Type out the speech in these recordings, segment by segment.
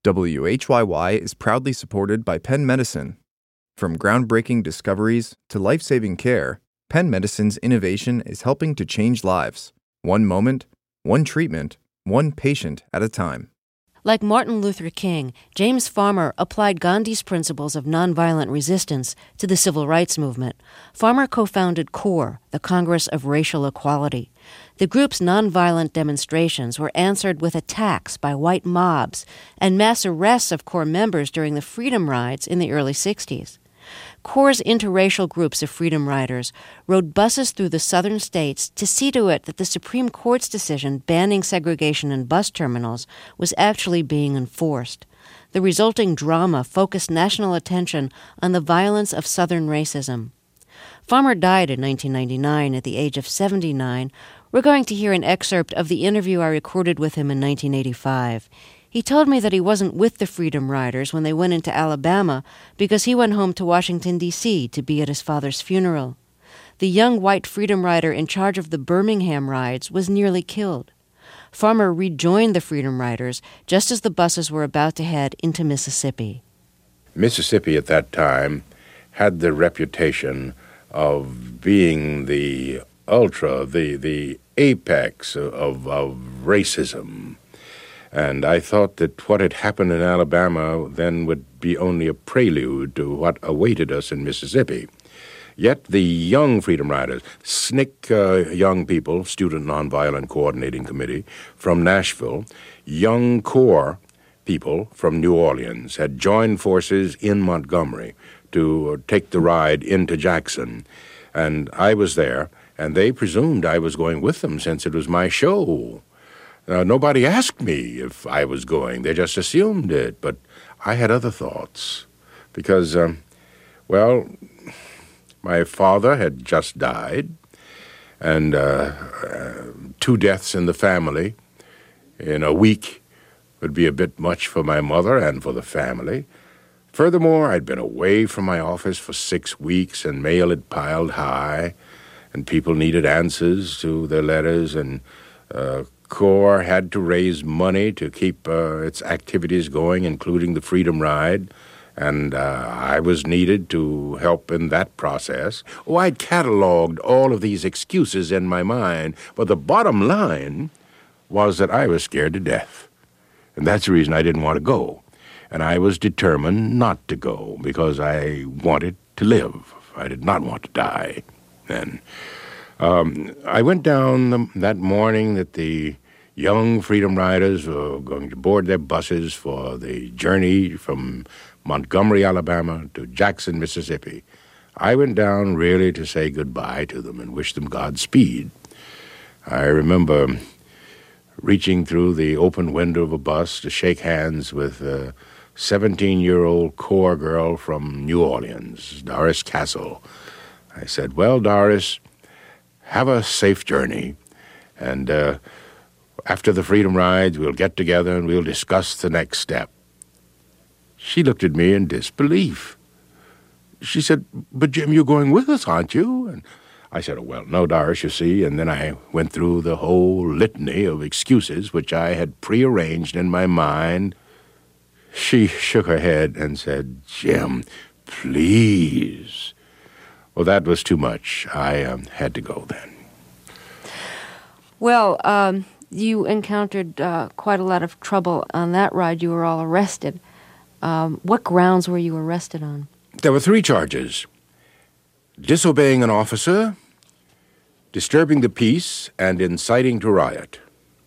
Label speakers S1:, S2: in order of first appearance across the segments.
S1: WHYY is proudly supported by Penn Medicine. From groundbreaking discoveries to life-saving care, Penn Medicine's innovation is helping to change lives. One moment, one treatment, one patient at a time.
S2: Like Martin Luther King, James Farmer applied Gandhi's principles of nonviolent resistance to the civil rights movement. Farmer co-founded CORE, the Congress of Racial Equality. The group's nonviolent demonstrations were answered with attacks by white mobs and mass arrests of CORE members during the Freedom Rides in the early 60s. CORE's interracial groups of freedom riders rode buses through the southern states to see to it that the Supreme Court's decision banning segregation in bus terminals was actually being enforced. The resulting drama focused national attention on the violence of Southern racism. Farmer died in 1999 at the age of 79. We're going to hear an excerpt of the interview I recorded with him in 1985. He told me that he wasn't with the Freedom Riders when they went into Alabama because he went home to Washington, D.C. to be at his father's funeral. The young white Freedom Rider in charge of the Birmingham rides was nearly killed. Farmer rejoined the Freedom Riders just as the buses were about to head into Mississippi.
S3: Mississippi at that time had the reputation of being the the apex of racism. And I thought that what had happened in Alabama then would be only a prelude to what awaited us in Mississippi. Yet the young Freedom Riders, SNCC young people, Student Nonviolent Coordinating Committee, from Nashville, young CORE people from New Orleans, had joined forces in Montgomery to take the ride into Jackson. And I was there, and they presumed I was going with them since it was my show. Nobody asked me if I was going. They just assumed it. But I had other thoughts because, my father had just died, and 2 deaths in the family in a week would be a bit much for my mother and for the family. Furthermore, I'd been away from my office for 6 weeks, and mail had piled high, and people needed answers to their letters, and CORE had to raise money to keep its activities going, including the Freedom Ride, and I was needed to help in that process. I'd cataloged all of these excuses in my mind, but the bottom line was that I was scared to death, and that's the reason I didn't want to go. And I was determined not to go because I wanted to live. I did not want to die then. I went down that morning that the young Freedom Riders were going to board their buses for the journey from Montgomery, Alabama to Jackson, Mississippi. I went down really to say goodbye to them and wish them Godspeed. I remember reaching through the open window of a bus to shake hands with a 17-year-old CORE girl from New Orleans, Doris Castle. I said, "Well, Doris, have a safe journey, and after the Freedom Rides, we'll get together and we'll discuss the next step." She looked at me in disbelief. She said, "But Jim, you're going with us, aren't you?" And I said, "Well, no, Doris, you see." And then I went through the whole litany of excuses which I had prearranged in my mind. She shook her head and said, "Jim, please." Well, that was too much. I had to go then.
S2: Well, you encountered quite a lot of trouble on that ride. You were all arrested. What grounds were you arrested on?
S3: There were 3 charges: disobeying an officer, disturbing the peace, and inciting to riot.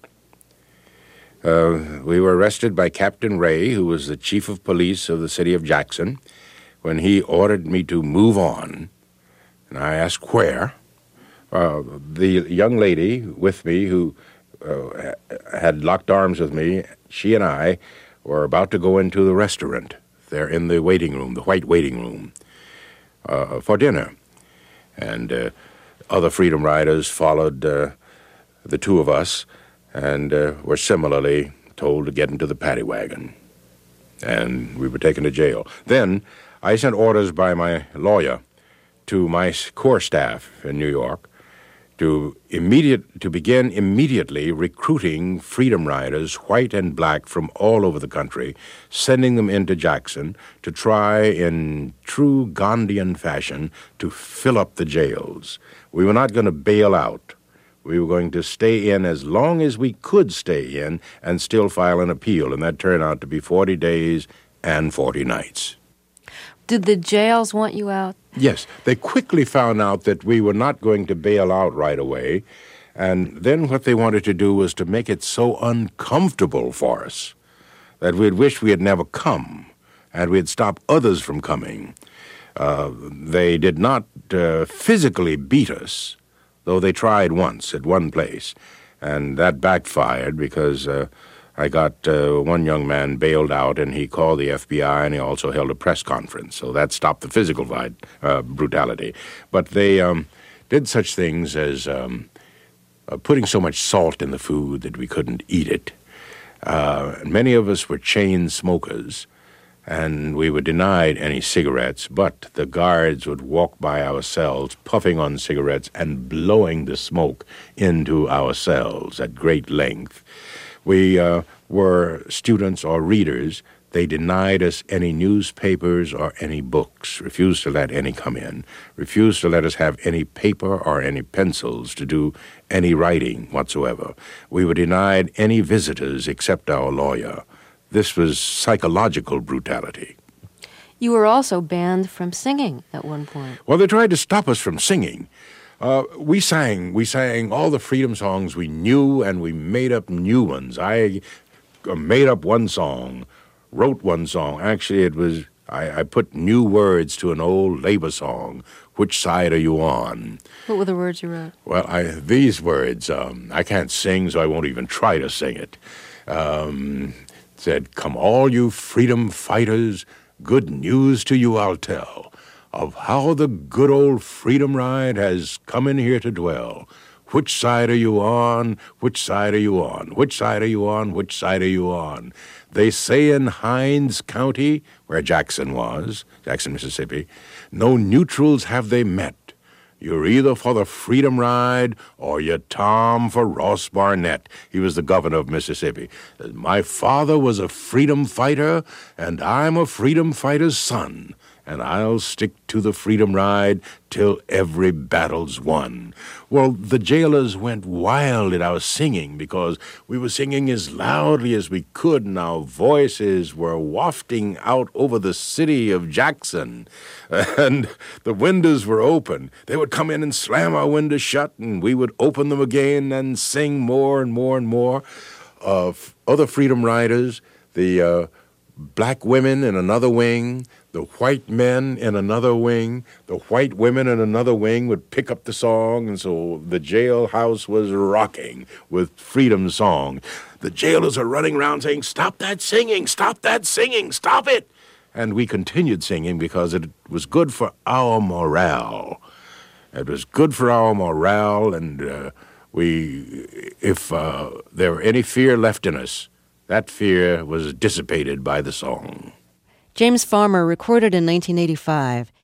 S3: We were arrested by Captain Ray, who was the chief of police of the city of Jackson, when he ordered me to move on. And I asked where. The young lady with me who had locked arms with me, she and I were about to go into the restaurant. They're in the waiting room, the white waiting room, for dinner. And other Freedom Riders followed the 2 of us and were similarly told to get into the paddy wagon. And we were taken to jail. Then I sent orders by my lawyer to my CORE staff in New York to begin immediately recruiting freedom riders, white and black, from all over the country, sending them into Jackson to try in true Gandhian fashion to fill up the jails. We were not going to bail out. We were going to stay in as long as we could stay in and still file an appeal, and that turned out to be 40 days and 40 nights.
S2: Did the jails want you out?
S3: Yes, they quickly found out that we were not going to bail out right away, and then what they wanted to do was to make it so uncomfortable for us that we'd wish we had never come, and we'd stop others from coming. They did not physically beat us, though they tried once at one place, and that backfired because I got one young man bailed out, and he called the FBI, and he also held a press conference. So that stopped the physical brutality. But they did such things as putting so much salt in the food that we couldn't eat it. Many of us were chain smokers, and we were denied any cigarettes, but the guards would walk by our cells puffing on cigarettes and blowing the smoke into our cells at great length. We were students or readers. They denied us any newspapers or any books, refused to let any come in, refused to let us have any paper or any pencils to do any writing whatsoever. We were denied any visitors except our lawyer. This was psychological brutality.
S2: You were also banned from singing at one point.
S3: Well, they tried to stop us from singing. We sang all the freedom songs we knew, and we made up new ones. I made up one song, wrote one song. Actually, I put new words to an old labor song, Which Side Are You On?
S2: What were the words you wrote?
S3: Well, these words, I can't sing, so I won't even try to sing it. Said, come all you freedom fighters, good news to you I'll tell, of how the good old freedom ride has come in here to dwell. Which side are you on? Which side are you on? Which side are you on? Which side are you on? They say in Hinds County, where Jackson was, Jackson, Mississippi, no neutrals have they met. You're either for the freedom ride or you're Tom for Ross Barnett. He was the governor of Mississippi. My father was a freedom fighter, and I'm a freedom fighter's son, and I'll stick to the freedom ride till every battle's won. Well, the jailers went wild at our singing because we were singing as loudly as we could, and our voices were wafting out over the city of Jackson. And the windows were open. They would come in and slam our windows shut, and we would open them again and sing more and more and more. Other freedom riders, the black women in another wing, the white men in another wing, the white women in another wing would pick up the song, and so the jailhouse was rocking with freedom song. The jailers are running around saying, stop that singing, stop that singing, stop it! And we continued singing because it was good for our morale. It was good for our morale, and if there were any fear left in us, that fear was dissipated by the song.
S2: James Farmer recorded in 1985.